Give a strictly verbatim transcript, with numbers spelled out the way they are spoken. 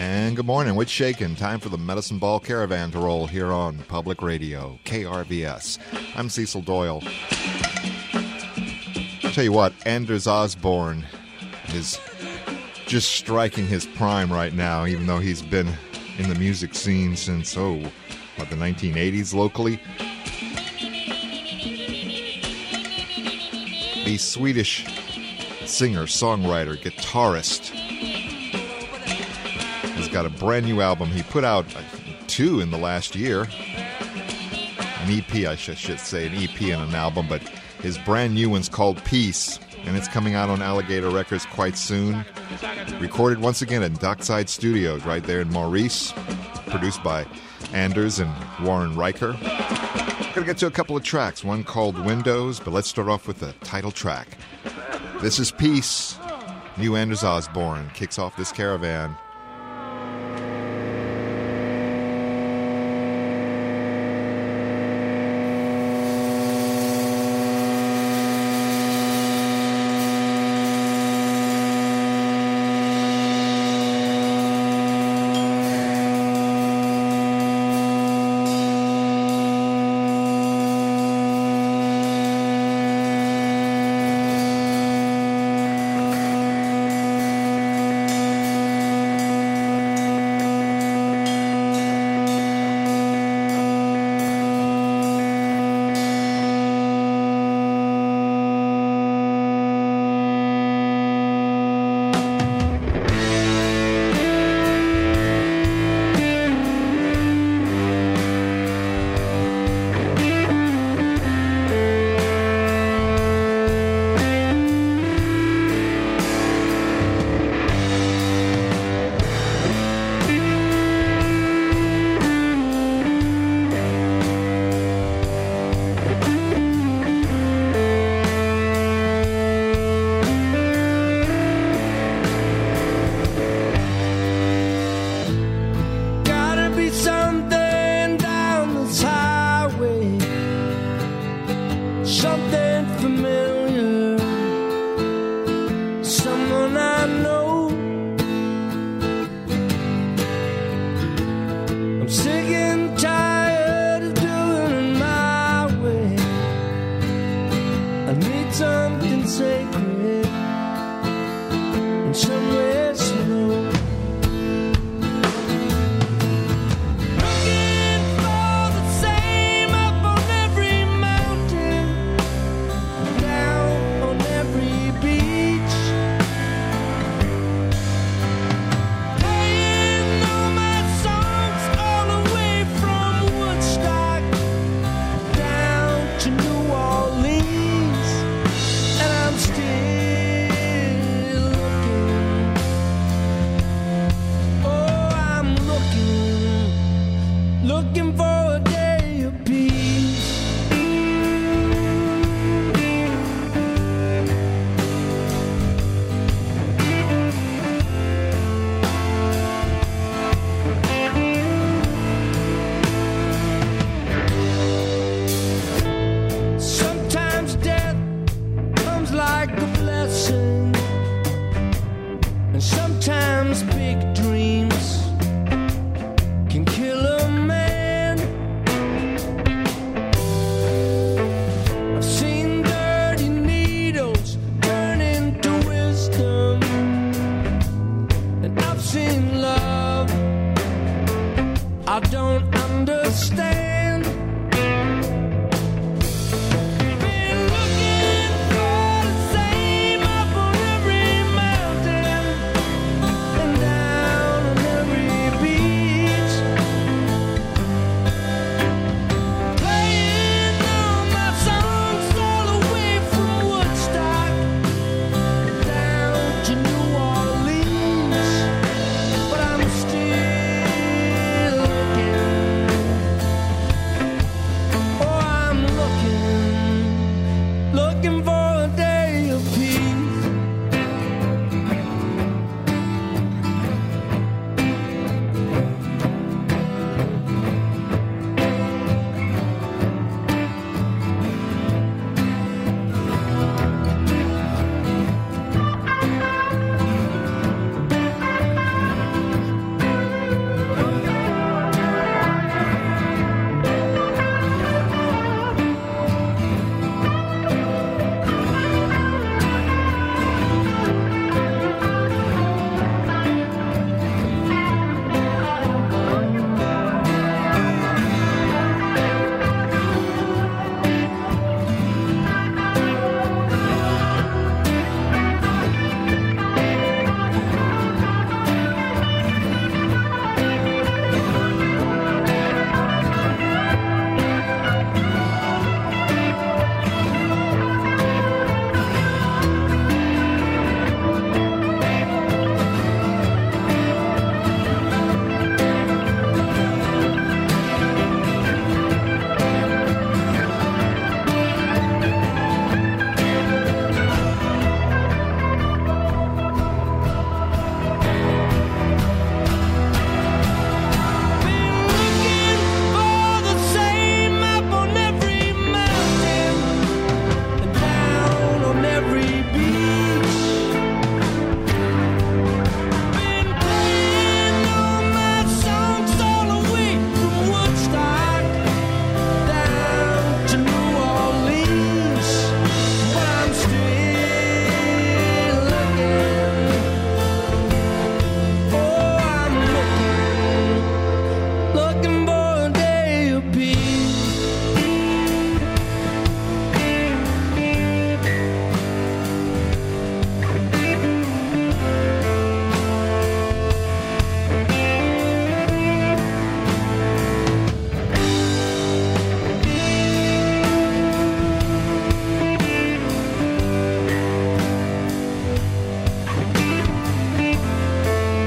And good morning. What's shaking? Time for the Medicine Ball Caravan to roll here on Public Radio, K R V S. I'm Cecil Doyle. I'll tell you what, Anders Osborne is just striking his prime right now, even though he's been in the music scene since, oh, what, the nineteen eighties locally? The Swedish singer, songwriter, guitarist has got a brand new album. He put out uh, two in the last year. An E P, I sh- should say, an E P and an album, but his brand new one's called Peace, and it's coming out on Alligator Records quite soon. Recorded once again at Dockside Studios right there in Maurice, produced by Anders and Warren Riker. We're going to get to a couple of tracks, one called Windows, but let's start off with the title track. This is Peace. New Anders Osborne kicks off this caravan.